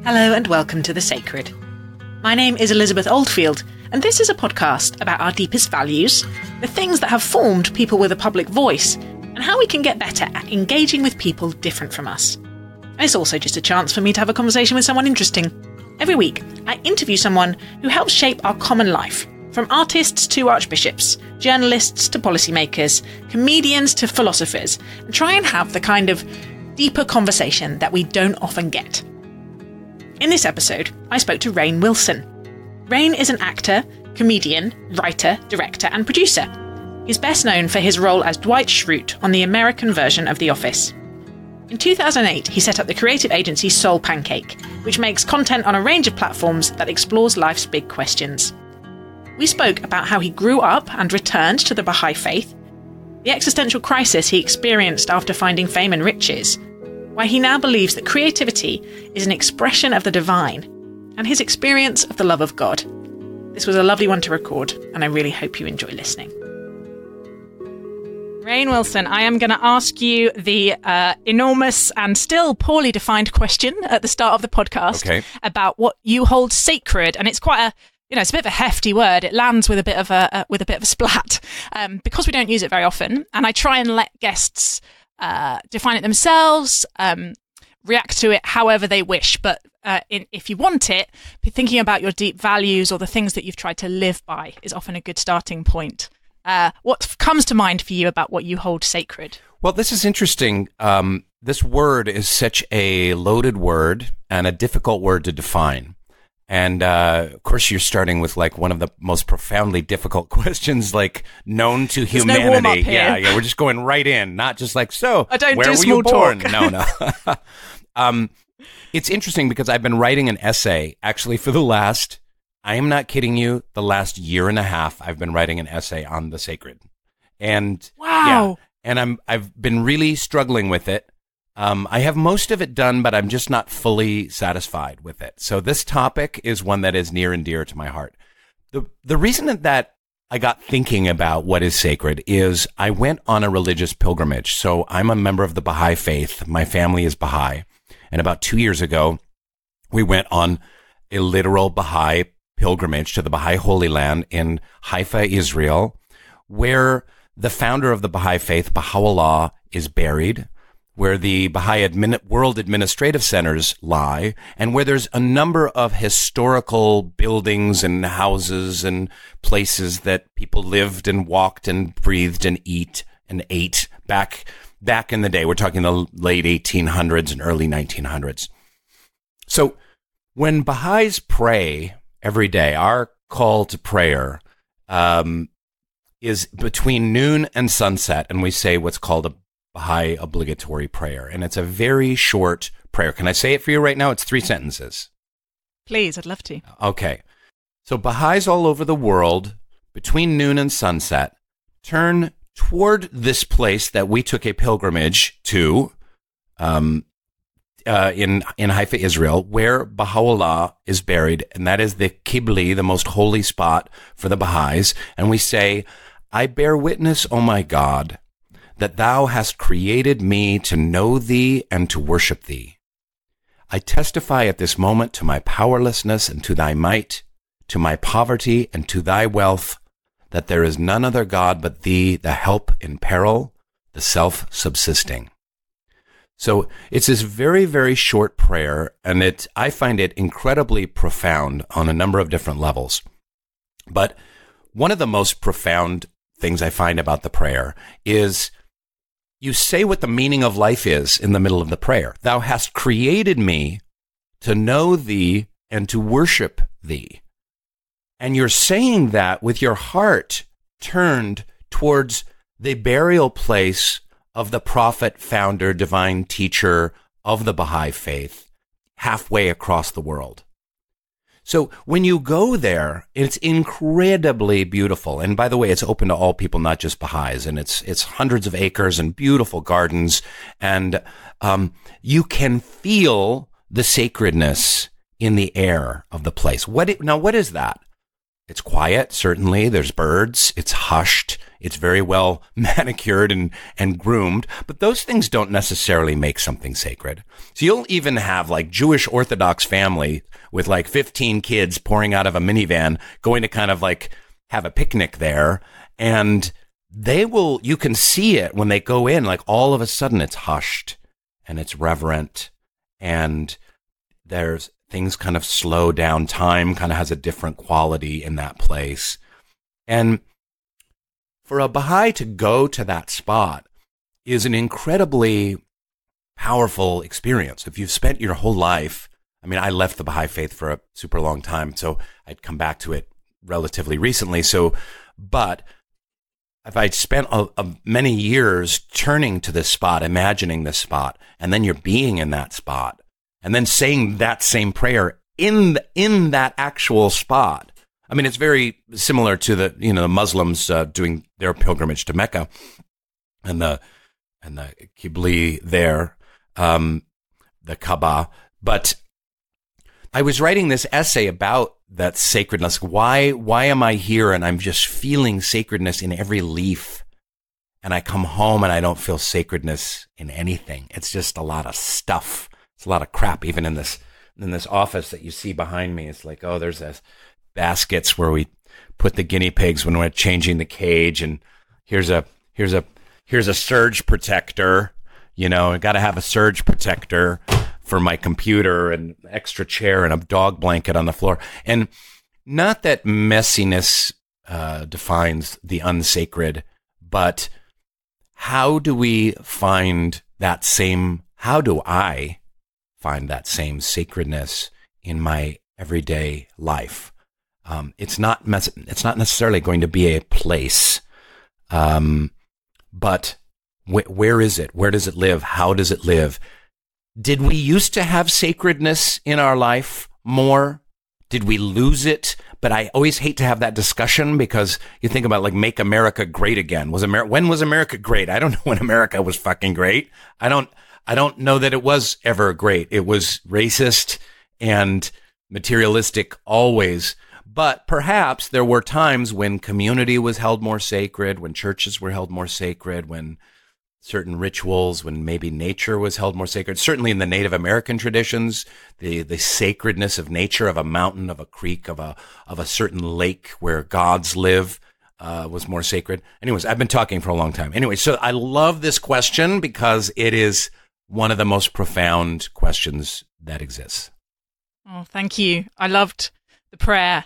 Hello and welcome to The Sacred. My name is Elizabeth Oldfield, and this is a podcast about our deepest values, the things that have formed people with a public voice, and how we can get better at engaging with people different from us. And it's also just a chance for me to have a conversation with someone interesting. Every week, I interview someone who helps shape our common life, from artists to archbishops, journalists to policymakers, comedians to philosophers, and try and have the kind of deeper conversation that we don't often get. In this episode, I spoke to Rainn Wilson. Rainn is an actor, comedian, writer, director, and producer. He's best known for his role as Dwight Schrute on the American version of The Office. In 2008, he set up the creative agency Soul Pancake, which makes content on a range of platforms that explores life's big questions. We spoke about how he grew up and returned to the Baha'i faith, the existential crisis he experienced after finding fame and riches, why he now believes that creativity is an expression of the divine, and his experience of the love of God. This was a lovely one to record, and I really hope you enjoy listening. Rainn Wilson, I am going to ask you the enormous and still poorly defined question at the start of the podcast about what you hold sacred, and it's quite a it's a bit of a hefty word. It lands with a bit of a splat because we don't use it very often, and I try and let guests define it themselves, react to it however they wish. But if you want it, thinking about your deep values or the things that you've tried to live by is often a good starting point. What comes to mind for you about what you hold sacred? Well, this is interesting. This word is such a loaded word and a difficult word to define. And, of course, you're starting with like one of the most profoundly difficult questions, like known to humanity. No warm-up here. Yeah. We're just going right in, not just like, so I don't where do were small you born? talk. No. It's interesting because I've been writing an essay actually for I am not kidding you, the last year and a half, I've been writing an essay on the sacred. And wow. Yeah, and I've been really struggling with it. I have most of it done, but I'm just not fully satisfied with it. So this topic is one that is near and dear to my heart. The reason that I got thinking about what is sacred is I went on a religious pilgrimage. So I'm a member of the Baha'i faith. My family is Baha'i. And about 2 years ago, we went on a literal Baha'i pilgrimage to the Baha'i Holy Land in Haifa, Israel, where the founder of the Baha'i faith, Baha'u'llah, is buried, where the Baha'i World Administrative Centers lie, and where there's a number of historical buildings and houses and places that people lived and walked and breathed and ate back in the day. We're talking the late 1800s and early 1900s. So when Baha'is pray every day, our call to prayer is between noon and sunset, and we say what's called a Baha'i obligatory prayer, and it's a very short prayer. Can I say it for you right now? It's 3 sentences. Please, I'd love to. Okay. So Baha'is all over the world, between noon and sunset, turn toward this place that we took a pilgrimage to in Haifa, Israel, where Baha'u'llah is buried, and that is the Qibli, the most holy spot for the Baha'is, and we say, I bear witness, O my God, that thou hast created me to know thee and to worship thee. I testify at this moment to my powerlessness and to thy might, to my poverty and to thy wealth, that there is none other God but thee, the help in peril, the self-subsisting. So it's this very, very short prayer, and I find it incredibly profound on a number of different levels. But one of the most profound things I find about the prayer is you say what the meaning of life is in the middle of the prayer. Thou hast created me to know thee and to worship thee. And you're saying that with your heart turned towards the burial place of the prophet, founder, divine teacher of the Baha'i faith, halfway across the world. So when you go there, it's incredibly beautiful. And by the way, it's open to all people, not just Baha'is. And it's hundreds of acres and beautiful gardens. And you can feel the sacredness in the air of the place. What is that? It's quiet, certainly. There's birds. It's hushed. It's very well manicured and groomed. But those things don't necessarily make something sacred. So you'll even have like Jewish Orthodox family with like 15 kids pouring out of a minivan going to kind of like have a picnic there. And you can see it when they go in, like all of a sudden it's hushed and it's reverent and there's things kind of slow down. Time kind of has a different quality in that place. And for a Baha'i to go to that spot is an incredibly powerful experience. If you've spent your whole life, I mean, I left the Baha'i faith for a super long time, so I'd come back to it relatively recently. But if I'd spent many years turning to this spot, imagining this spot, and then you're being in that spot, and then saying that same prayer in that actual spot. I mean, it's very similar to the Muslims doing their pilgrimage to Mecca and the Qibli there, the Kaaba. But I was writing this essay about that sacredness. Why am I here and I'm just feeling sacredness in every leaf, and I come home and I don't feel sacredness in anything? It's just a lot of stuff. It's a lot of crap. Even in this office that you see behind me, it's like, oh, there's this baskets where we put the guinea pigs when we're changing the cage, and here's a surge protector. I got to have a surge protector for my computer, and extra chair and a dog blanket on the floor. And not that messiness defines the unsacred, but how do I find that same sacredness in my everyday life? It's not necessarily going to be a place, but where is it? Where does it live? How does it live? Did we used to have sacredness in our life more? Did we lose it? But I always hate to have that discussion, because you think about like make America great again. When was America great? I don't know when America was fucking great. I don't know that it was ever great. It was racist and materialistic always. But perhaps there were times when community was held more sacred, when churches were held more sacred, when certain rituals, when maybe nature was held more sacred. Certainly in the Native American traditions, the sacredness of nature, of a mountain, of a creek, of a certain lake where gods live, was more sacred. Anyways, I've been talking for a long time. Anyway, so I love this question because it is one of the most profound questions that exists. Oh, thank you. I loved the prayer.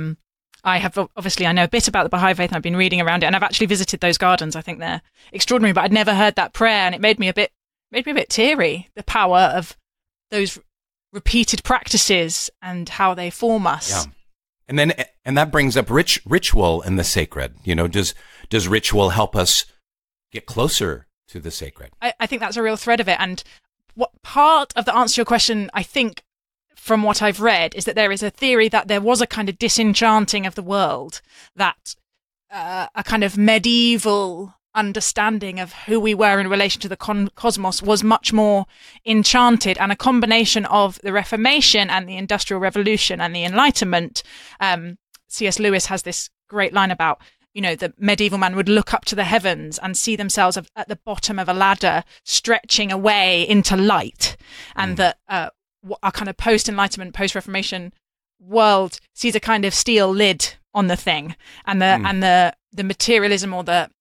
I know a bit about the Baha'i faith, and I've been reading around it, and I've actually visited those gardens. I think they're extraordinary, but I'd never heard that prayer, and it made me a bit teary. The power of those repeated practices and how they form us. Yeah, and that brings up ritual and the sacred. Does ritual help us get closer to the sacred? I think that's a real thread of it, and what part of the answer to your question, I think, from what I've read, is that there is a theory that there was a kind of disenchanting of the world, that a kind of medieval understanding of who we were in relation to the cosmos was much more enchanted, and a combination of the Reformation and the Industrial Revolution and the Enlightenment. C.S. Lewis has this great line about, the medieval man would look up to the heavens and see themselves at the bottom of a ladder stretching away into light, and that our kind of post-Enlightenment, post-Reformation world sees a kind of steel lid on the thing, and the materialism, or the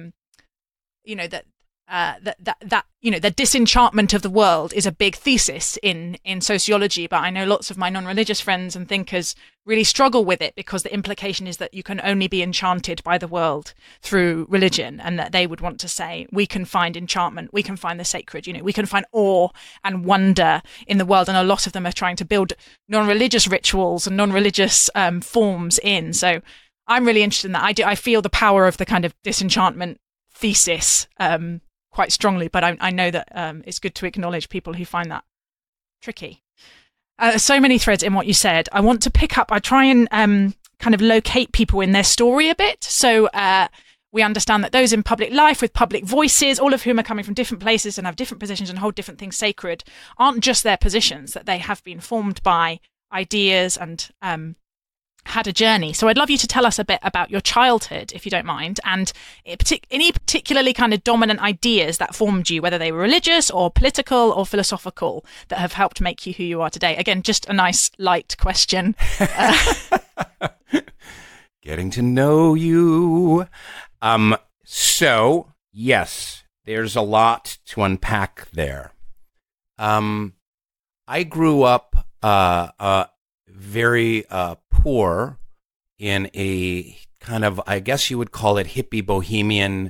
the disenchantment of the world is a big thesis in sociology. But I know lots of my non-religious friends and thinkers really struggle with it, because the implication is that you can only be enchanted by the world through religion, and that they would want to say we can find enchantment, we can find the sacred, we can find awe and wonder in the world. And a lot of them are trying to build non-religious rituals and non-religious forms in. So I'm really interested in that. I feel the power of the kind of disenchantment thesis quite strongly, but I know that it's good to acknowledge people who find that tricky. So many threads in what you said. I want to pick up, I try and kind of locate people in their story a bit. So we understand that those in public life with public voices, all of whom are coming from different places and have different positions and hold different things sacred, aren't just their positions, that they have been formed by ideas and had a journey. So I'd love you to tell us a bit about your childhood, if you don't mind, and any particularly kind of dominant ideas that formed you, whether they were religious or political or philosophical, that have helped make you who you are today. Again, just a nice, light question. Getting to know you. So, yes, there's a lot to unpack there. I grew up very poor in a kind of, I guess you would call it hippie bohemian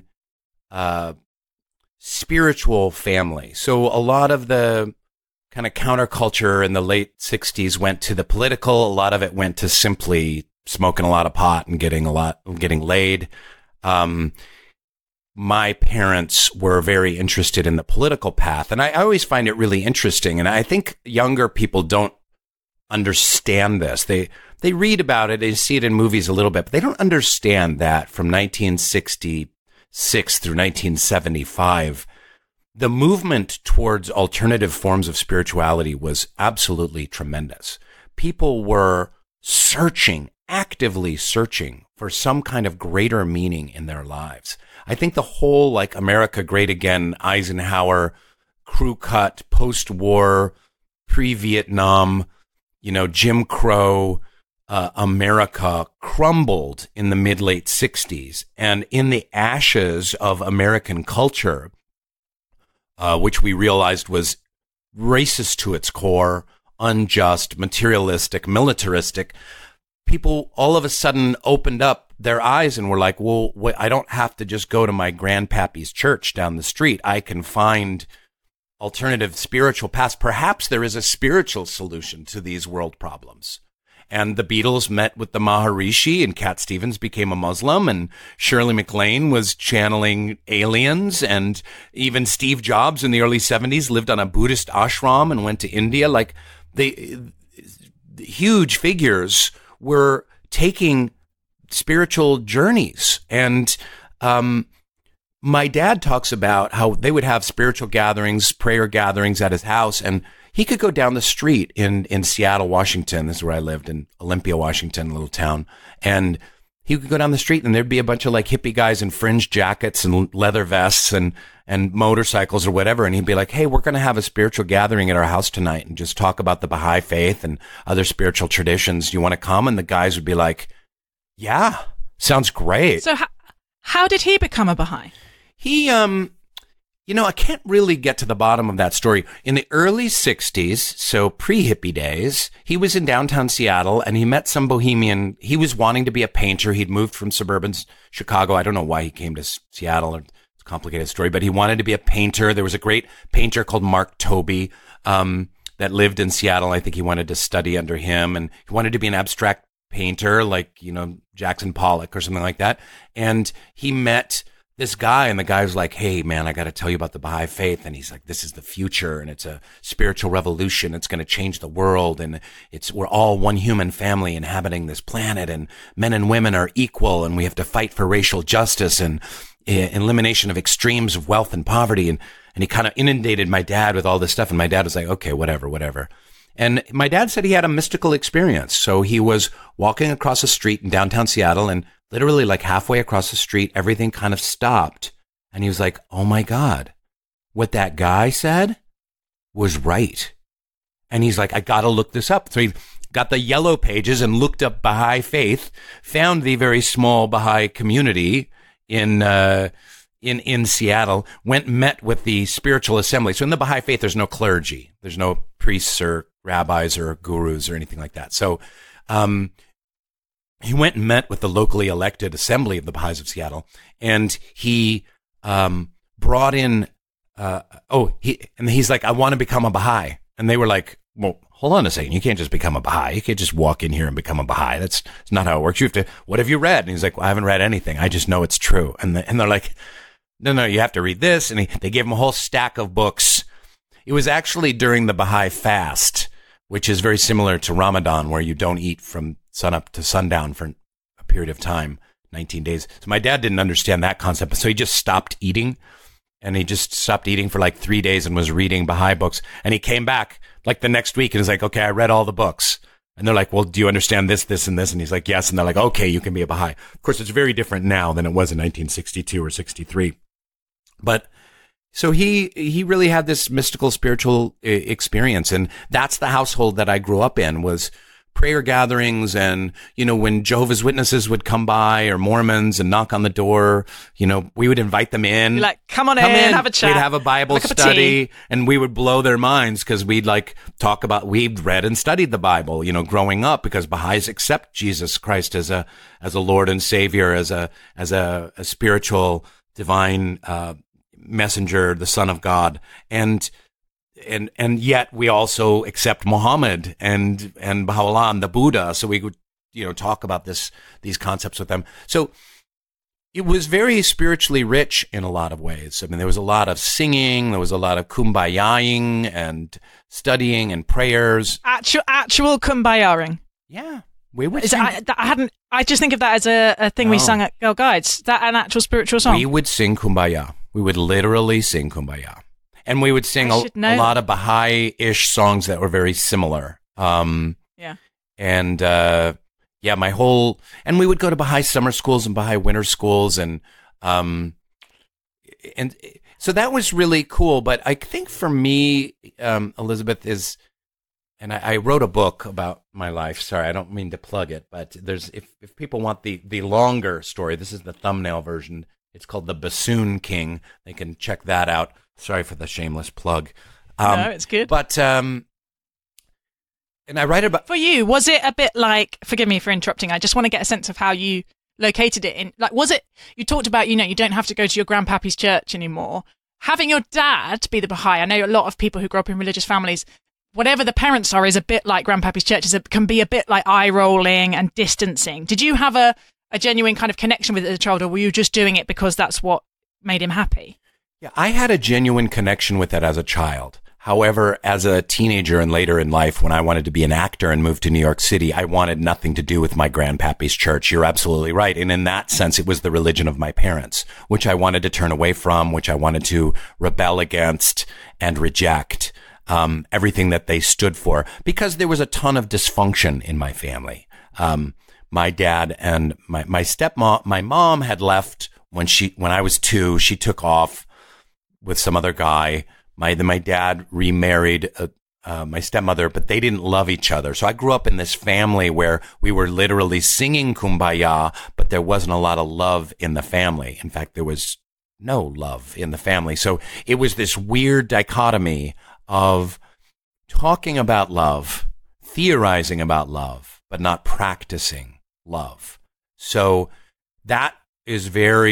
spiritual family. So a lot of the kind of counterculture in the late 60s went to the political. A lot of it went to simply smoking a lot of pot and getting laid. My parents were very interested in the political path. And I always find it really interesting. And I think younger people don't understand this. They read about it, they see it in movies a little bit, but they don't understand that from 1966 through 1975, the movement towards alternative forms of spirituality was absolutely tremendous. People were actively searching for some kind of greater meaning in their lives. I think the whole, like, America Great Again, Eisenhower, crew cut, post-war, pre-Vietnam, Jim Crow, America crumbled in the mid-late 60s. And in the ashes of American culture, which we realized was racist to its core, unjust, materialistic, militaristic, people all of a sudden opened up their eyes and were like, well, I don't have to just go to my grandpappy's church down the street. I can find alternative spiritual paths. Perhaps there is a spiritual solution to these world problems. And the Beatles met with the Maharishi, and Cat Stevens became a Muslim, and Shirley MacLaine was channeling aliens, and even Steve Jobs in the early 70s lived on a Buddhist ashram and went to India. Like, the huge figures were taking spiritual journeys. And my dad talks about how they would have spiritual gatherings, prayer gatherings at his house, and he could go down the street in Seattle, Washington. This is where I lived, in Olympia, Washington, a little town. And he could go down the street and there'd be a bunch of like hippie guys in fringe jackets and leather vests and motorcycles or whatever. And he'd be like, hey, we're going to have a spiritual gathering at our house tonight and just talk about the Baha'i faith and other spiritual traditions. You want to come? And the guys would be like, yeah, sounds great. So how did he become a Baha'i? He, I can't really get to the bottom of that story. In the early 60s, so pre-hippie days, he was in downtown Seattle and he met some bohemian. He was wanting to be a painter. He'd moved from suburban Chicago. I don't know why he came to Seattle. It's a complicated story, but he wanted to be a painter. There was a great painter called Mark Tobey that lived in Seattle. I think he wanted to study under him, and he wanted to be an abstract painter like, Jackson Pollock or something like that. And he met this guy, and the guy was like, hey, man, I got to tell you about the Baha'i faith. And he's like, this is the future, and it's a spiritual revolution. It's going to change the world, and we're all one human family inhabiting this planet, and men and women are equal, and we have to fight for racial justice and elimination of extremes of wealth and poverty. And he kind of inundated my dad with all this stuff, and my dad was like, okay, whatever. And my dad said he had a mystical experience. So he was walking across a street in downtown Seattle, and literally like halfway across the street, everything kind of stopped. And he was like, oh my God, what that guy said was right. And he's like, I got to look this up. So he got the yellow pages and looked up Baha'i faith, found the very small Baha'i community in Seattle, met with the spiritual assembly. So in the Baha'i faith, there's no clergy. There's no priests or rabbis or gurus or anything like that. So, he went and met with the locally elected assembly of the Baha'is of Seattle, and he brought in, he's like, I want to become a Baha'i. And they were like, well, hold on a second. You can't just become a Baha'i. You can't just walk in here and become a Baha'i. That's not how it works. You have to, what have you read? And he's like, well, I haven't read anything. I just know it's true. And they're like, no, you have to read this. And they gave him a whole stack of books. It was actually during the Baha'i fast, which is very similar to Ramadan, where you don't eat from sunup to sundown for a period of time, 19 days. So my dad didn't understand that concept. So he just stopped eating, and he just stopped eating for like 3 days and was reading Baha'i books. And he came back like the next week and was like, okay, I read all the books. And they're like, well, do you understand this, this, and this? And he's like, yes. And they're like, okay, you can be a Baha'i. Of course, it's very different now than it was in 1962 or 63. But so he really had this mystical, spiritual experience. And that's the household that I grew up in, was prayer gatherings. And, when Jehovah's Witnesses would come by, or Mormons, and knock on the door, we would invite them in. You're like, come in, have a chat. We'd have a Bible study, and we would blow their minds, because we'd talk about, we'd read and studied the Bible, growing up, because Baha'is accept Jesus Christ as a Lord and Savior, as a spiritual, divine, messenger, the Son of God. And yet we also accept Muhammad and Baha'u'llah and the Buddha. So we would, talk about these concepts with them. So it was very spiritually rich in a lot of ways. I mean, there was a lot of singing, there was a lot of kumbayaing and studying and prayers. Actual kumbayaing. Yeah. We would I just think of that as a thing we sung at Girl Guides. Is that an actual spiritual song? We would sing Kumbaya. We would literally sing Kumbaya. And we would sing a lot of Baha'i-ish songs that were very similar. Yeah. And, and we would go to Baha'i summer schools and Baha'i winter schools. And so that was really cool. But I think for me, Elizabeth, and I wrote a book about my life. Sorry, I don't mean to plug it, but if people want the longer story, this is the thumbnail version. It's called The Bassoon King. They can check that out. Sorry for the shameless plug. No, it's good. But, and I write about... For you, was it a bit like, forgive me for interrupting, I just want to get a sense of how you located it in, was it, you talked about, you don't have to go to your grandpappy's church anymore. Having your dad be the Baha'i, I know a lot of people who grow up in religious families, whatever the parents are is a bit like grandpappy's church, it can be a bit like eye-rolling and distancing. Did you have a genuine kind of connection with it as a child, or were you just doing it because that's what made him happy? Yeah, I had a genuine connection with it as a child. However, as a teenager and later in life, when I wanted to be an actor and moved to New York City, I wanted nothing to do with my grandpappy's church. You're absolutely right. And in that sense, it was the religion of my parents, which I wanted to turn away from, which I wanted to rebel against and reject. Everything that they stood for, because there was a ton of dysfunction in my family. My dad and my stepmom, my mom had left when I was 2. She took off with some other guy. My dad remarried my stepmother, but they didn't love each other. So I grew up in this family where we were literally singing Kumbaya, but there wasn't a lot of love in the family. In fact, there was no love in the family. So it was this weird dichotomy of talking about love, theorizing about love, but not practicing love. So that is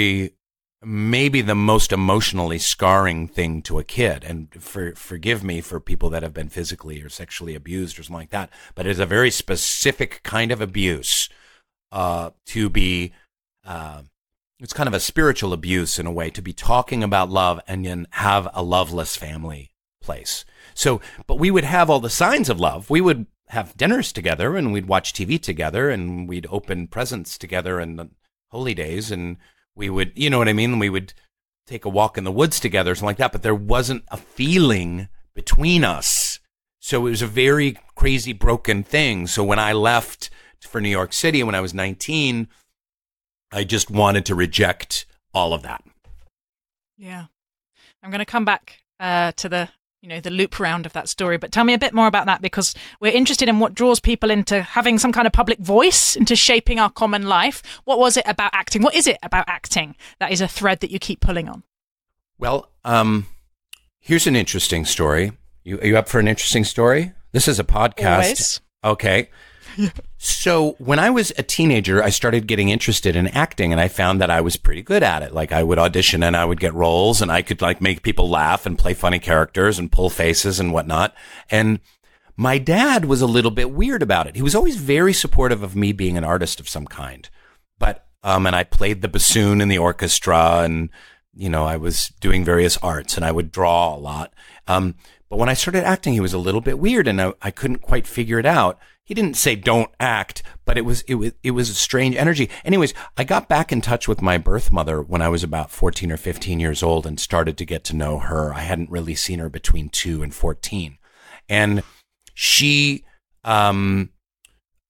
maybe the most emotionally scarring thing to a kid. And forgive me for people that have been physically or sexually abused or something like that, but it is a very specific kind of abuse, to be, it's kind of a spiritual abuse in a way, to be talking about love and then have a loveless family place. So, but we would have all the signs of love. We would have dinners together, and we'd watch TV together, and we'd open presents together in the holy days, and we would, you know what I mean? We would take a walk in the woods together, something like that, but there wasn't a feeling between us. So it was a very crazy, broken thing. So when I left for New York City when I was 19, I just wanted to reject all of that. Yeah. I'm going to come back to the loop round of that story, but tell me a bit more about that, because we're interested in what draws people into having some kind of public voice, into shaping our common life. What was it about acting? What is it about acting that is a thread that you keep pulling on? Well, here's an interesting story. Are you up for an interesting story? This is a podcast. Always. Okay. So when I was a teenager, I started getting interested in acting, and I found that I was pretty good at it. Like, I would audition and I would get roles, and I could make people laugh and play funny characters and pull faces and whatnot. And my dad was a little bit weird about it. He was always very supportive of me being an artist of some kind. But, and I played the bassoon in the orchestra, and, I was doing various arts, and I would draw a lot. But when I started acting, he was a little bit weird, and I couldn't quite figure it out. He didn't say don't act, but it was a strange energy. Anyways, I got back in touch with my birth mother when I was about 14 or 15 years old and started to get to know her. I hadn't really seen her between 2 and 14. And she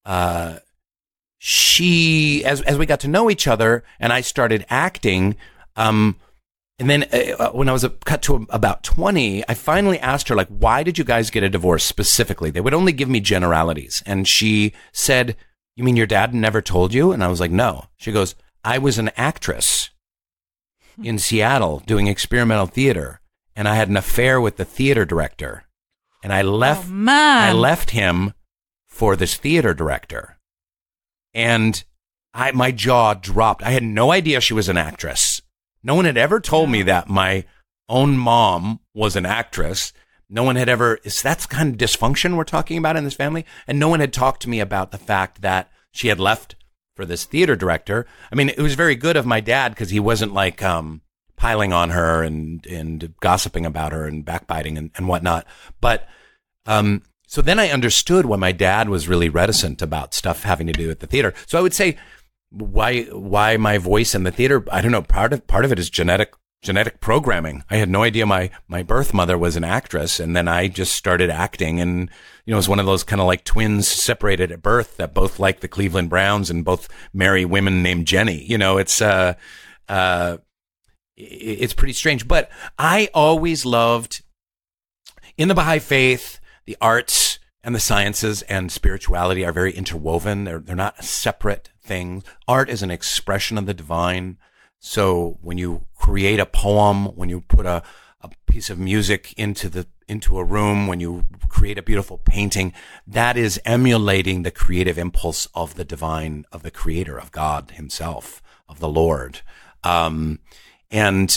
she, as we got to know each other and I started acting, and then when I was cut to about 20, I finally asked her, like, why did you guys get a divorce specifically? They would only give me generalities. And she said, you mean your dad never told you? And I was like, no. She goes, I was an actress in Seattle doing experimental theater, and I had an affair with the theater director. And I left him for this theater director. And my jaw dropped. I had no idea she was an actress. No one had ever told me that my own mom was an actress. No one had ever, that's kind of dysfunction we're talking about in this family. And no one had talked to me about the fact that she had left for this theater director. I mean, it was very good of my dad because he wasn't like piling on her and gossiping about her and backbiting and whatnot. But so then I understood why my dad was really reticent about stuff having to do with the theater. So I would say why my voice in the theater, I don't know, part of it is genetic programming. I had no idea my birth mother was an actress, and then I just started acting, and it was one of those kind of like twins separated at birth that both like the Cleveland Browns and both marry women named Jenny. It's pretty strange, but I always loved, in the Baha'i faith, the arts and the sciences and spirituality are very interwoven. They're not separate things. Art is an expression of the divine. So when you create a poem, when you put a piece of music into a room, when you create a beautiful painting, that is emulating the creative impulse of the divine, of the creator, of God himself, of the Lord. And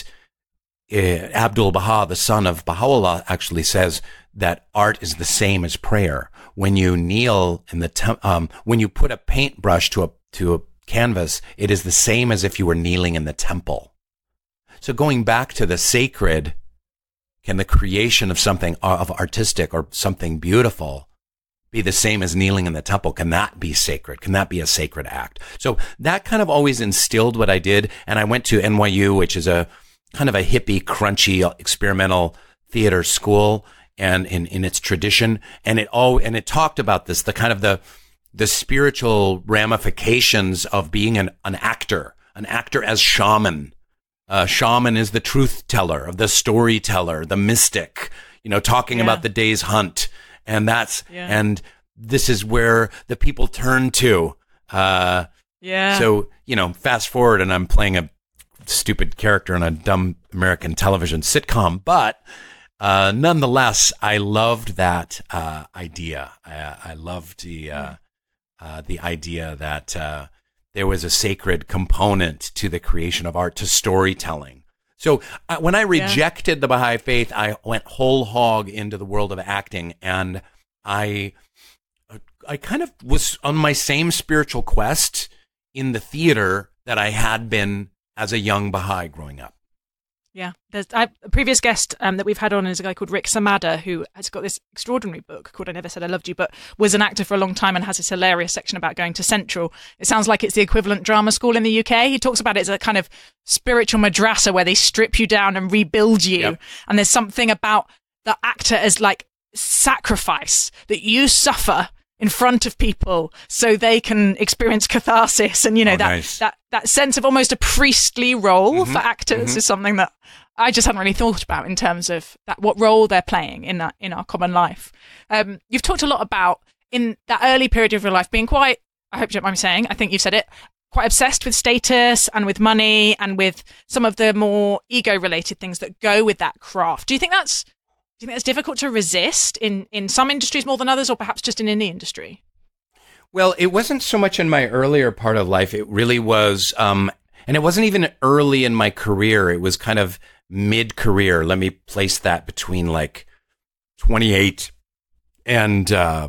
Abdul Baha, the son of Baha'u'llah, actually says that art is the same as prayer. When you kneel in the when you put a paintbrush to a canvas, it is the same as if you were kneeling in the temple. So going back to the sacred, can the creation of something of artistic or something beautiful be the same as kneeling in the temple? Can that be sacred? Can that be a sacred act? So that kind of always instilled what I did. And I went to NYU, which is a kind of a hippie, crunchy, experimental theater school, and in its tradition. And it talked about this, the kind of the spiritual ramifications of being an actor as shaman. Shaman is the truth teller, of the storyteller, the mystic, talking about the day's hunt. And and this is where the people turn to. So, fast forward and I'm playing a stupid character in a dumb American television sitcom, but nonetheless, I loved that idea. I loved the idea that there was a sacred component to the creation of art, to storytelling. So when I rejected the Baha'i faith, I went whole hog into the world of acting, and I kind of was on my same spiritual quest in the theater that I had been as a young Baha'i growing up. Yeah, a previous guest that we've had on is a guy called Rick Samada, who has got this extraordinary book called I Never Said I Loved You, but was an actor for a long time and has this hilarious section about going to Central. It sounds like it's the equivalent drama school in the UK. He talks about it as a kind of spiritual madrasa where they strip you down and rebuild you. Yep. And there's something about the actor as like sacrifice that you suffer in front of people so they can experience catharsis, and that sense of almost a priestly role for actors is something that I just hadn't really thought about in terms of that, what role they're playing in our common life. You've talked a lot about, in that early period of your life, being quite, I hope you don't mind me saying, I think you've said it, quite obsessed with status and with money and with some of the more ego related things that go with that craft. Do you think that's difficult to resist in some industries more than others, or perhaps just in any industry? Well, it wasn't so much in my earlier part of life. It really was, and it wasn't even early in my career. It was kind of mid-career. Let me place that between like 28 and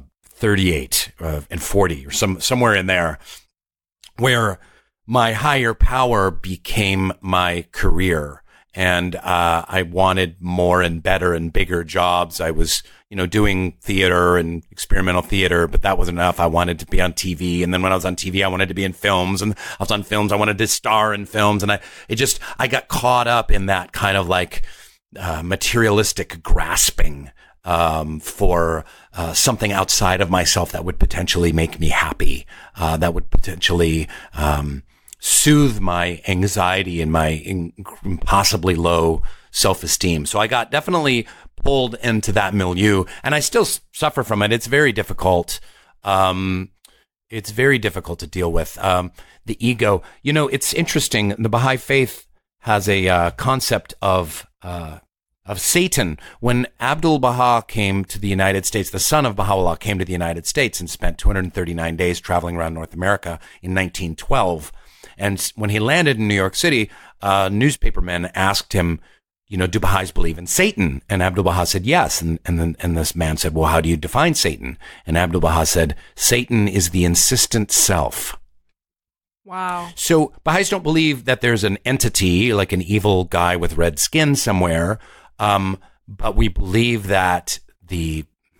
38 and 40 or somewhere in there, where my higher power became my career. And I wanted more and better and bigger jobs. I was, doing theater and experimental theater, but that wasn't enough. I wanted to be on TV. And then when I was on TV, I wanted to be in films. And I was on films, I wanted to star in films. And I got caught up in that kind of like materialistic grasping for something outside of myself that would potentially make me happy, that would potentially soothe my anxiety and my impossibly low self-esteem. So I got definitely pulled into that milieu, and I still suffer from it. It's very difficult. It's very difficult to deal with. The ego. You know, it's interesting. The Baha'i faith has a concept of Satan. When Abdul Baha came to the United States, the son of Baha'u'llah came to the United States and spent 239 days traveling around North America in 1912. And when he landed in New York City, newspapermen asked him, you know, do Baha'is believe in Satan? And Abdul Baha said yes. And this man said, well, how do you define Satan? And Abdul Baha said, Satan is the insistent self. Wow. So Baha'is don't believe that there's an entity, like an evil guy with red skin somewhere, but we believe that the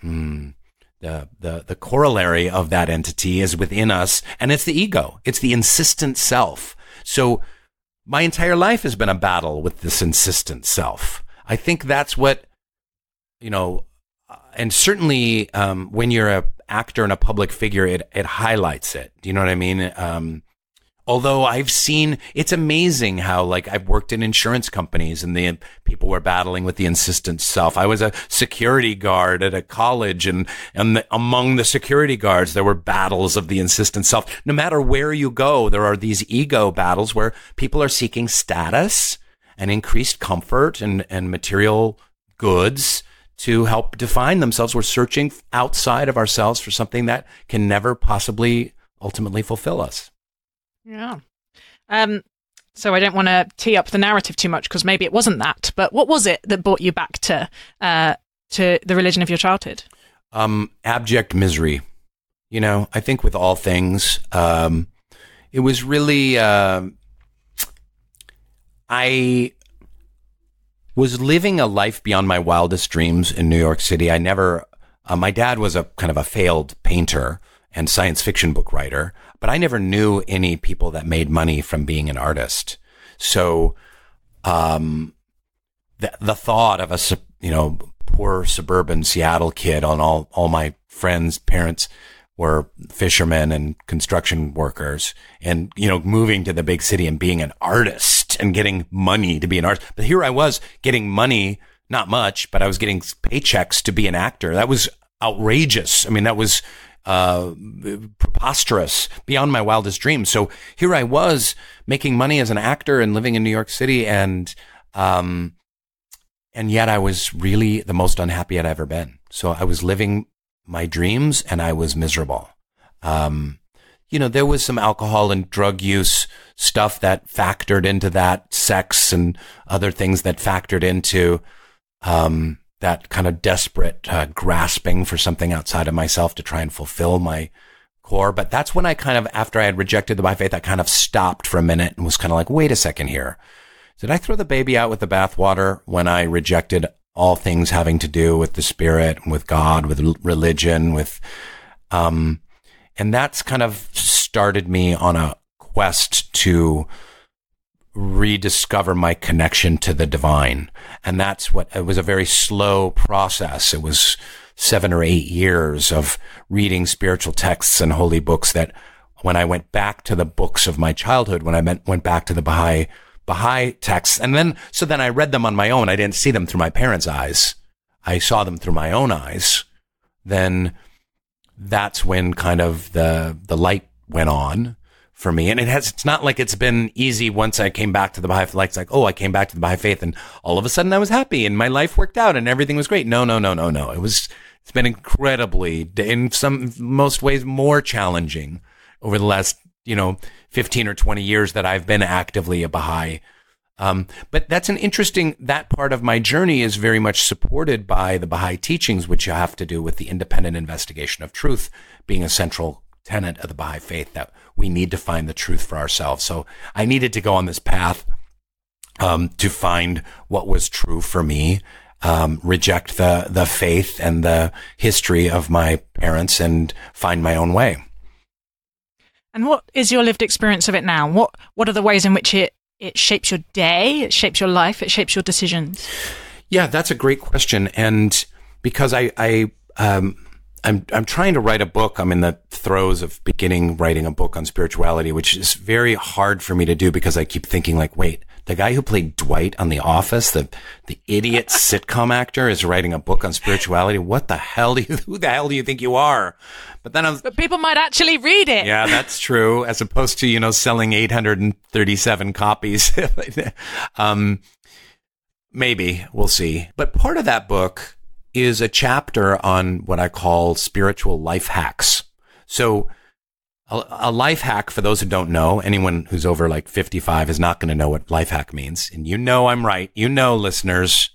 corollary of that entity is within us, and it's the ego. It's the insistent self. So my entire life has been a battle with this insistent self. I think that's what, you know, and certainly when you're an actor and a public figure, it highlights it. Do you know what I mean? Although I've seen, it's amazing how, like, I've worked in insurance companies and the people were battling with the insistent self. I was a security guard at a college, and among the security guards, there were battles of the insistent self. No matter where you go, there are these ego battles where people are seeking status and increased comfort and material goods to help define themselves. We're searching outside of ourselves for something that can never possibly ultimately fulfill us. Yeah. So I don't want to tee up the narrative too much because maybe it wasn't that. But what was it that brought you back to the religion of your childhood? Abject misery. You know, I think with all things, it was really, I was living a life beyond my wildest dreams in New York City. I never, my dad was a kind of a failed painter and science fiction book writer, but I never knew any people that made money from being an artist. So, the thought of a, you know, poor suburban Seattle kid, on all my friends' parents were fishermen and construction workers, and, you know, moving to the big city and being an artist and getting money to be an artist. But here I was getting money, not much, but I was getting paychecks to be an actor. That was outrageous. I mean, that was preposterous, beyond my wildest dreams. So here I was making money as an actor and living in New York City, and yet I was really the most unhappy I'd ever been. So I was living my dreams and I was miserable. You know, there was some alcohol and drug use stuff that factored into that, sex and other things that factored into that kind of desperate grasping for something outside of myself to try and fulfill my core. But that's when I kind of, after I had rejected the Baha'i faith, I kind of stopped for a minute and was kind of like, wait a second here. Did I throw the baby out with the bathwater when I rejected all things having to do with the spirit, with God, with religion, with, and that's kind of started me on a quest to rediscover my connection to the divine. And that's what, it was a very slow process. It was 7 or 8 years of reading spiritual texts and holy books that when I went back to the books of my childhood, when I went back to the Baha'i texts, and then I read them on my own. I didn't see them through my parents' eyes. I saw them through my own eyes. Then that's when kind of the light went on for me. And it's not like it's been easy once I came back to the Baha'i faith. Like, it's like, oh, I came back to the Baha'i faith and all of a sudden I was happy and my life worked out and everything was great. No. It's been incredibly, in some most ways, more challenging over the last, 15 or 20 years that I've been actively a Baha'i. But that's that part of my journey is very much supported by the Baha'i teachings, which have to do with the independent investigation of truth being a central tenet of the Baha'i faith, that we need to find the truth for ourselves. So I needed to go on this path to find what was true for me, reject the faith and the history of my parents and find my own way. And what is your lived experience of it now? What are the ways in which it shapes your day, it shapes your life, it shapes your decisions? Yeah, that's a great question. And because I'm trying to write a book. I'm in the throes of writing a book on spirituality, which is very hard for me to do because I keep thinking like, wait, the guy who played Dwight on The Office, the idiot sitcom actor, is writing a book on spirituality. What the hell who the hell do you think you are? But people might actually read it. Yeah, that's true. As opposed to, selling 837 copies. Maybe we'll see. But part of that book is a chapter on what I call spiritual life hacks. So a life hack, for those who don't know, anyone who's over like 55 is not going to know what life hack means. And I'm right. Listeners,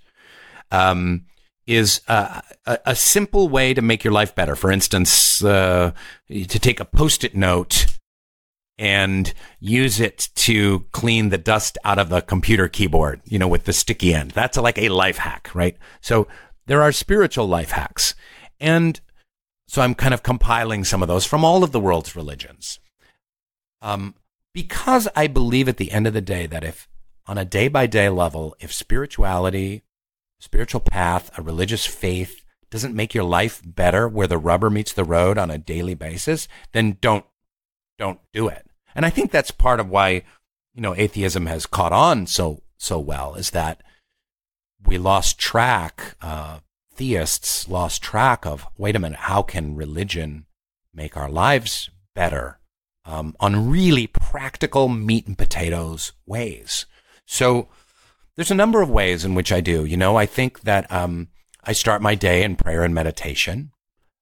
is a simple way to make your life better. For instance, to take a Post-it note and use it to clean the dust out of the computer keyboard, with the sticky end. That's like a life hack, right? So there are spiritual life hacks. And so I'm kind of compiling some of those from all of the world's religions. Because I believe at the end of the day that if on a day-by-day level, if spirituality, spiritual path, a religious faith doesn't make your life better where the rubber meets the road on a daily basis, then don't do it. And I think that's part of why, atheism has caught on so well, is that we lost track, theists lost track of, wait a minute, how can religion make our lives better on really practical meat and potatoes ways? So there's a number of ways in which I do. I think that I start my day in prayer and meditation.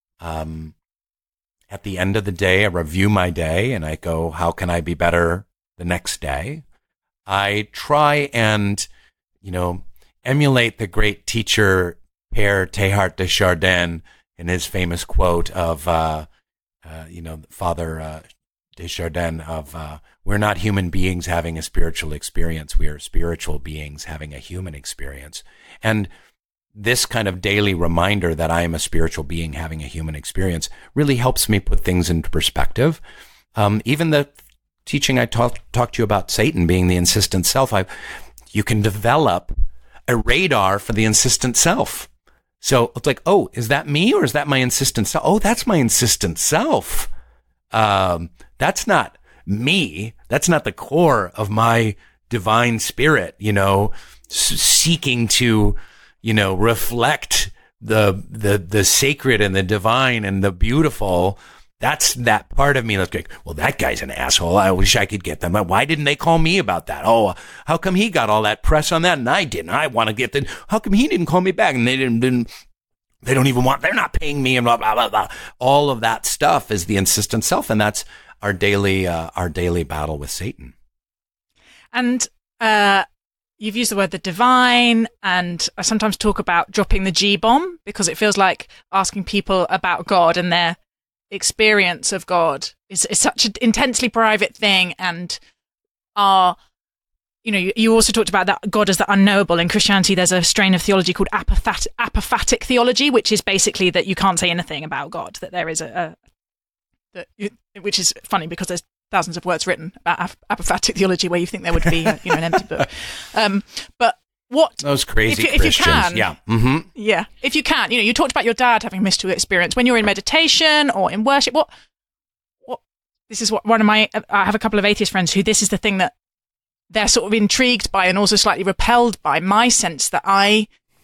At the end of the day, I review my day and I go, how can I be better the next day? I try and, emulate the great teacher Père Teilhard de Chardin in his famous quote of, Father Desjardins of, we're not human beings having a spiritual experience. We are spiritual beings having a human experience. And this kind of daily reminder that I am a spiritual being having a human experience really helps me put things into perspective. Even the teaching I talked to you about Satan being the insistent self, you can develop a radar for the insistent self. So it's like, oh, is that me or is that my insistent self? Oh, that's my insistent self. That's not me. That's not the core of my divine spirit, seeking to, reflect the sacred and the divine and the beautiful. That's that part of me that's like, well, that guy's an asshole. I wish I could get them. Why didn't they call me about that? Oh, how come he got all that press on that and I didn't? I want to get the, how come he didn't call me back and they they're not paying me and blah, blah, blah, blah. All of that stuff is the insistent self. And that's our daily battle with Satan. And, you've used the word the divine, and I sometimes talk about dropping the G-bomb because it feels like asking people about God and their experience of God is such an intensely private thing. And you also talked about that God as the unknowable. In Christianity, there's a strain of theology called apophatic theology, which is basically that you can't say anything about God, that there is which is funny because there's thousands of words written about apophatic theology where you think there would be an empty book. But what those crazy Christians, if you can, yeah, mm-hmm. Yeah, if you can, you talked about your dad having a mystical experience when you're in meditation or in worship. What this is what I have a couple of atheist friends who this is the thing that they're sort of intrigued by and also slightly repelled by. My sense that I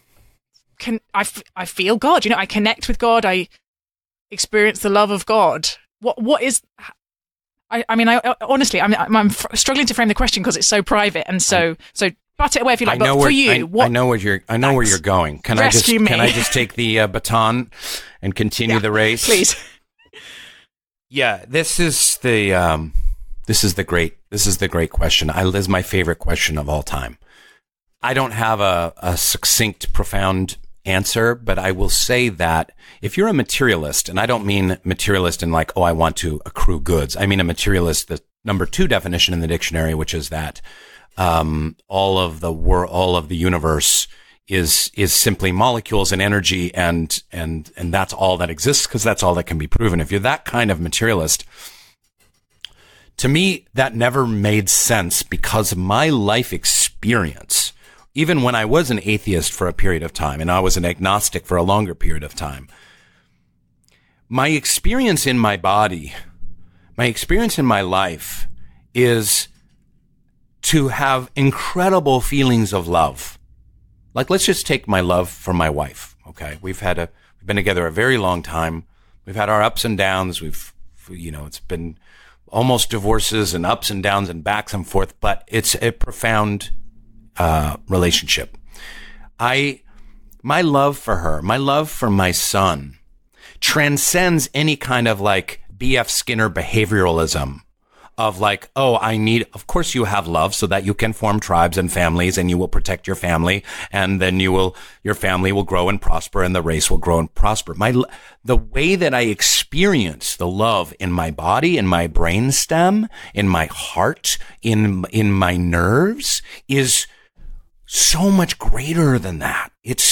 feel God, I connect with God, I experience the love of God. What is? I honestly, I'm struggling to frame the question because it's so private and so butt it away if you like. But for you, I know where you're going. Can I just take the baton and continue the race, please? Yeah, this is the great question. This is my favorite question of all time. I don't have a succinct, profound answer, but I will say that if you're a materialist, and I don't mean materialist in like, oh, I want to accrue goods. I mean a materialist, the number 2 definition in the dictionary, which is that all of the universe is simply molecules and energy, and that's all that exists because that's all that can be proven. If you're that kind of materialist, to me, that never made sense because my life experience even when I was an atheist for a period of time, and I was an agnostic for a longer period of time, my experience in my body, my experience in my life is to have incredible feelings of love. Like, let's just take my love for my wife. Okay. We've been together a very long time. We've had our ups and downs. It's been almost divorces and ups and downs and backs and forth, but it's a profound, relationship. My love for her, my love for my son transcends any kind of like B.F. Skinner behavioralism of like, of course you have love so that you can form tribes and families and you will protect your family and then your family will grow and prosper and the race will grow and prosper. The way that I experience the love in my body, in my brainstem, in my heart, in my nerves is so much greater than that.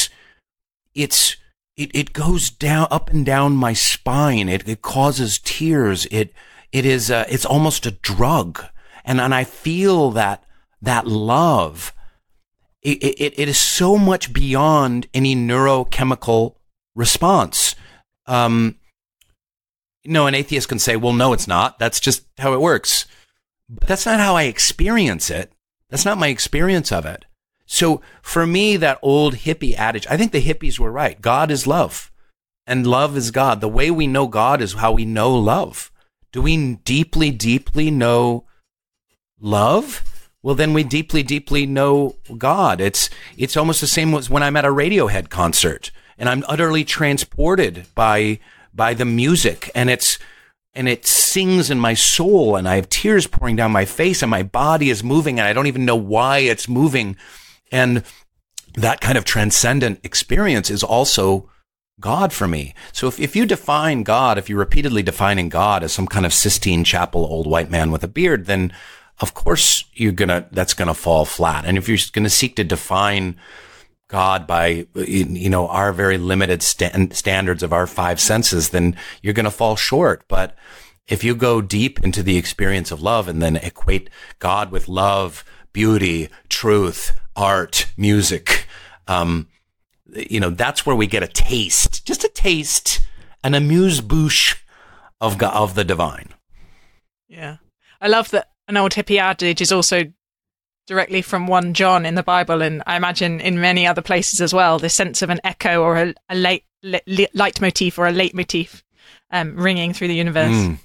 It goes down, up and down my spine. It causes tears. It's almost a drug. And I feel that love, it is so much beyond any neurochemical response. An atheist can say, well, no, it's not. That's just how it works. But that's not how I experience it. That's not my experience of it. So for me, that old hippie adage, I think the hippies were right. God is love and love is God. The way we know God is how we know love. Do we deeply, deeply know love? Well, then we deeply, deeply know God. It's almost the same as when I'm at a Radiohead concert and I'm utterly transported by the music and it sings in my soul and I have tears pouring down my face and my body is moving and I don't even know why it's moving. And that kind of transcendent experience is also God for me. So if you define God, if you're repeatedly defining God as some kind of Sistine Chapel old white man with a beard, then of course that's gonna fall flat. And if you're gonna seek to define God by, our very limited standards of our five senses, then you're gonna fall short. But if you go deep into the experience of love and then equate God with love, beauty, truth, art, music, that's where we get a taste, just a taste, an amuse-bouche of the divine. Yeah. I love that an old hippie adage is also directly from 1 John in the Bible, and I imagine in many other places as well, this sense of an echo or a leitmotif or a leitmotif ringing through the universe.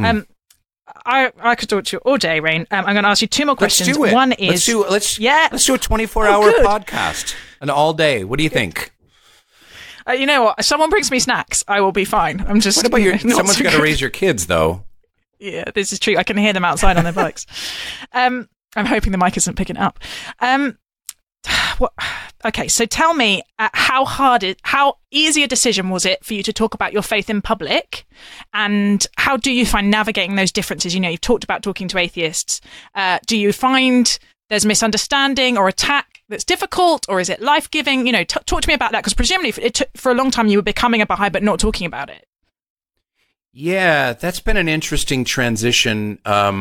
I could talk to you all day, Rain. I'm going to ask you two more questions. Let's do it. One is... Let's do a 24-hour podcast, an all day. What do you think? You know what? If someone brings me snacks, I will be fine. I'm just... What about someone's got to raise your kids, though. Yeah, this is true. I can hear them outside on their bikes. I'm hoping the mic isn't picking up. Okay, so tell me how easy a decision was it for you to talk about your faith in public, and how do you find navigating those differences? You've talked about talking to atheists. Do you find there's misunderstanding or attack that's difficult, or is it life-giving? Talk to me about that, because presumably for a long time you were becoming a Baha'i but not talking about it. Yeah, that's been an interesting transition.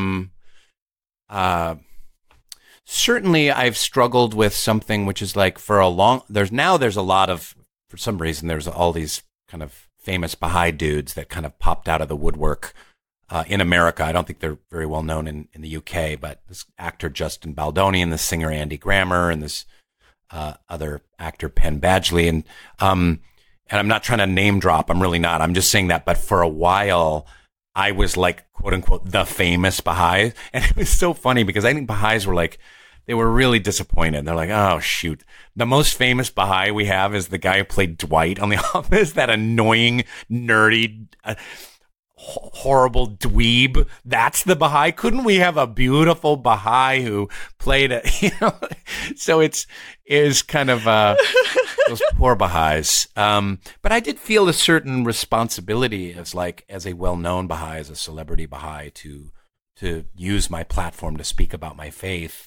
Certainly, I've struggled with something which is like there's a lot of, for some reason, there's all these kind of famous Baha'i dudes that kind of popped out of the woodwork in America. I don't think they're very well known in the UK, but this actor Justin Baldoni and this singer Andy Grammer and this other actor Penn Badgley. And I'm not trying to name drop. I'm really not. I'm just saying that. But for a while, I was like, quote unquote, the famous Baha'i. And it was so funny because I think Baha'is were like, they were really disappointed. They're like, oh, shoot. The most famous Baha'i we have is the guy who played Dwight on The Office, that annoying, nerdy, horrible dweeb. That's the Baha'i. Couldn't we have a beautiful Baha'i who played it? So it is kind of those poor Baha'is. But I did feel a certain responsibility as a well-known Baha'i, as a celebrity Baha'i, to use my platform to speak about my faith.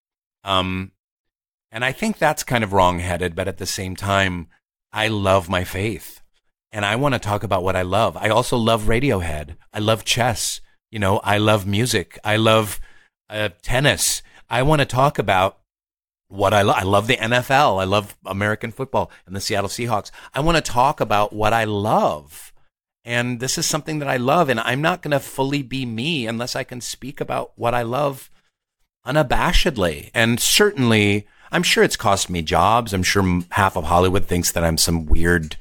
And I think that's kind of wrong-headed, but at the same time, I love my faith. And I want to talk about what I love. I also love Radiohead. I love chess. I love music. I love tennis. I want to talk about I love the NFL. I love American football and the Seattle Seahawks. I want to talk about what I love. And this is something that I love. And I'm not going to fully be me unless I can speak about what I love unabashedly. And certainly, I'm sure it's cost me jobs. I'm sure half of Hollywood thinks that I'm some weird,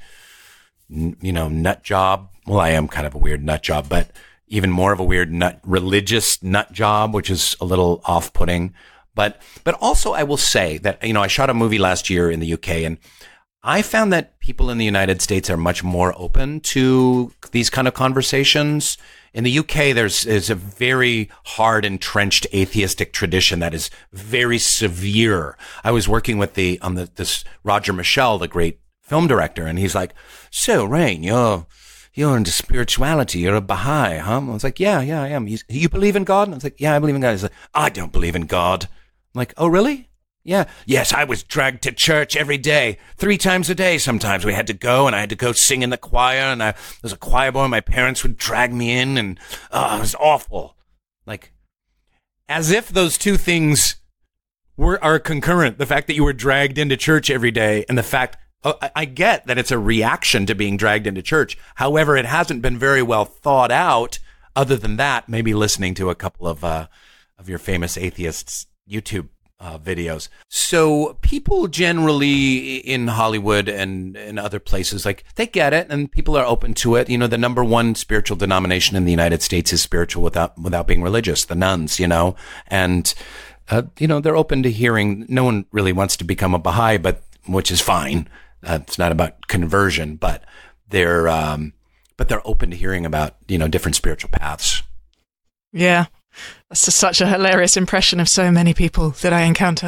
nut job. Well, I am kind of a weird nut job, but even more of a weird religious nut job, which is a little off-putting. But also I will say that, I shot a movie last year in the UK, and I found that people in the United States are much more open to these kind of conversations. In the UK, is a very hard, entrenched atheistic tradition that is very severe. I was working with this Roger Michell, the great film director, and he's like, "So, Rain, you're into spirituality. You're a Baha'i, huh?" I was like, yeah, I am. You believe in God? And I was like, yeah, I believe in God. He's like, "I don't believe in God." I'm like, "Oh, really?" "Yeah." "Yes, I was dragged to church every day, 3 times a day sometimes. We had to go, and I had to go sing in the choir, and I was a choir boy. My parents would drag me in, and it was awful." Like, as if those two things are concurrent. The fact that you were dragged into church every day, and the fact, I get that it's a reaction to being dragged into church. However, it hasn't been very well thought out. Other than that, maybe listening to a couple of your famous atheists' YouTube videos. So people generally in Hollywood and in other places, like, they get it and people are open to it. The number one spiritual denomination in the United States is spiritual without being religious, the nuns, and, they're open to hearing. No one really wants to become a Baha'i, which is fine. It's not about conversion, but they're open to hearing about, different spiritual paths. Yeah. That's just such a hilarious impression of so many people that I encounter.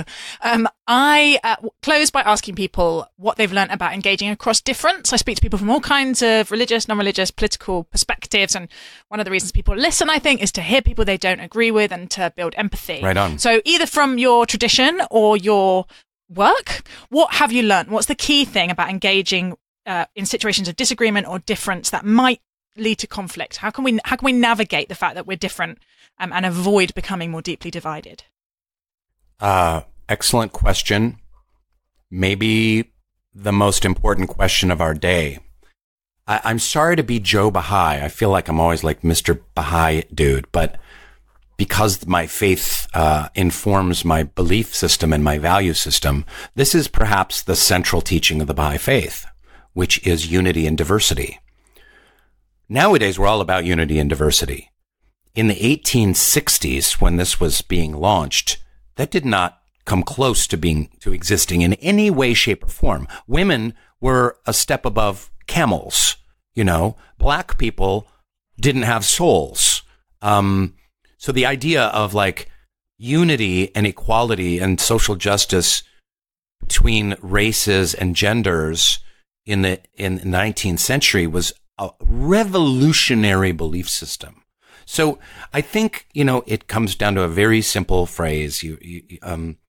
I close by asking people what they've learned about engaging across difference. I speak to people from all kinds of religious, non-religious, political perspectives. And one of the reasons people listen, I think, is to hear people they don't agree with and to build empathy. Right on. So either from your tradition or your work, what have you learned? What's the key thing about engaging in situations of disagreement or difference that might lead to conflict? How can we navigate the fact that we're different and avoid becoming more deeply divided? Excellent question. Maybe the most important question of our day. I'm sorry to be Joe Baha'i. I feel like I'm always like Mr. Baha'i dude, but because my faith informs my belief system and my value system, this is perhaps the central teaching of the Baha'i faith, which is unity and diversity. Nowadays, we're all about unity and diversity. In the 1860s, when this was being launched, that did not come close to existing in any way, shape, or form. Women were a step above camels. Black people didn't have souls. So the idea of like unity and equality and social justice between races and genders in the 19th century was a revolutionary belief system. So I think, it comes down to a very simple phrase. You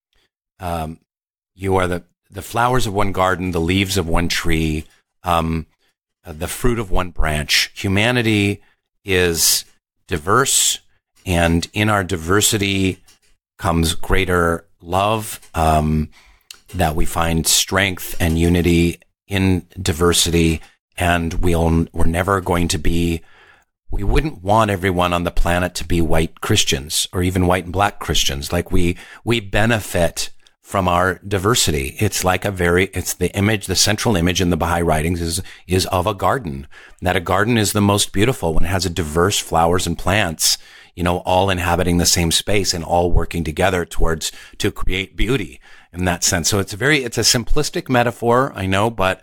are the flowers of one garden, the leaves of one tree, the fruit of one branch. Humanity is diverse, and in our diversity comes greater love, that we find strength and unity in diversity, and we're never going to be. We wouldn't want everyone on the planet to be white Christians or even white and black Christians. Like we benefit from our diversity. It's like it's the central image in the Baha'i writings is of a garden. That a garden is the most beautiful when it has a diverse flowers and plants, all inhabiting the same space and all working together to create beauty in that sense. So it's a simplistic metaphor, I know, but,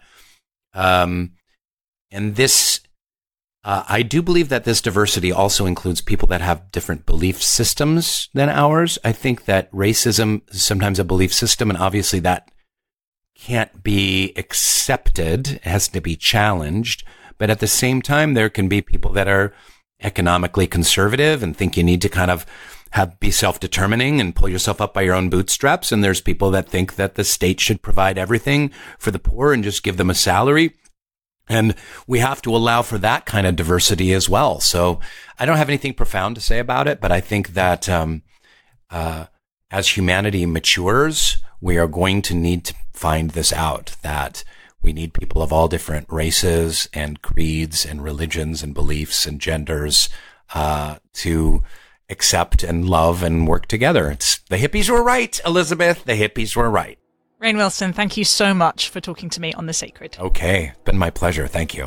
I do believe that this diversity also includes people that have different belief systems than ours. I think that racism is sometimes a belief system, and obviously that can't be accepted. It has to be challenged. But at the same time, there can be people that are economically conservative and think you need to kind of be self-determining and pull yourself up by your own bootstraps. And there's people that think that the state should provide everything for the poor and just give them a salary. And we have to allow for that kind of diversity as well. So I don't have anything profound to say about it, but I think that as humanity matures, we are going to need to find this out, that we need people of all different races and creeds and religions and beliefs and genders to accept and love and work together. The hippies were right, Elizabeth. The hippies were right. Rainn Wilson, thank you so much for talking to me on The Sacred. Okay, been my pleasure. Thank you.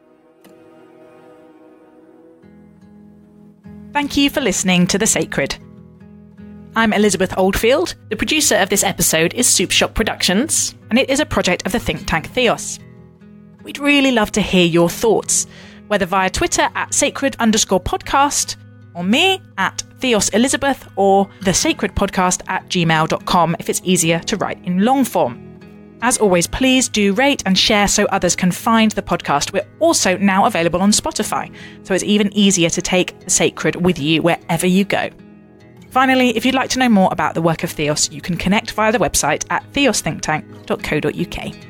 Thank you for listening to The Sacred. I'm Elizabeth Oldfield. The producer of this episode is Soup Shop Productions, and it is a project of the think tank Theos. We'd really love to hear your thoughts, whether via Twitter at sacred_podcast, or me at Theos Elizabeth, or thesacredpodcast@gmail.com if it's easier to write in long form. As always, please do rate and share so others can find the podcast. We're also now available on Spotify, so it's even easier to take The Sacred with you wherever you go. Finally, if you'd like to know more about the work of Theos, you can connect via the website at theosthinktank.co.uk.